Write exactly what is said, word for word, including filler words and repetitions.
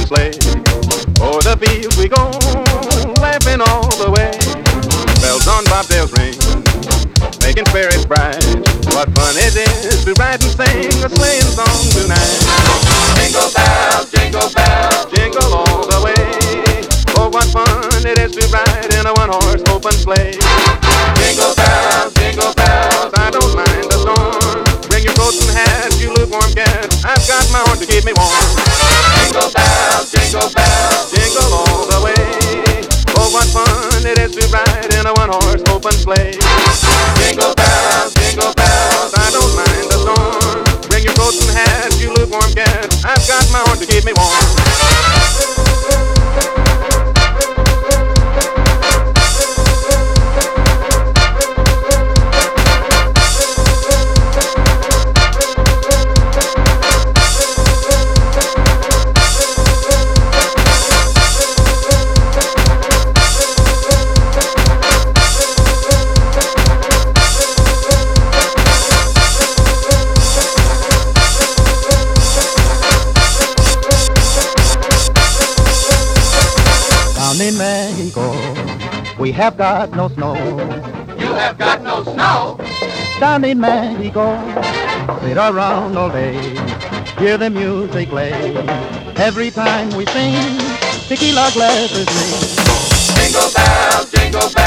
sleigh. O'er the fields we go, laughing all the way. Bells on bobtails ring, making spirits bright. What fun it is to ride and sing a sleighing song tonight. Jingle bells, jingle bells, jingle all the way. Oh, what fun it is to ride in a one-horse open sleigh. Jingle bells, jingle bells, I don't mind the storm. Bring your coats and hats, you lukewarm cats, I've got my horse to keep me warm. Jingle bells, jingle bells, jingle all the way. Oh, what fun it is to ride in a one-horse open sleigh. Jingle bells, jingle bells, I don't mind the storm. Bring your coats and hats, you lukewarm cats, I've got my horse to keep me warm. In Mexico, we have got no snow. You have got no snow? Down in Mexico, sit around all day, hear the music play. Every time we sing, tequila glasses ring. Jingle bells, jingle bells.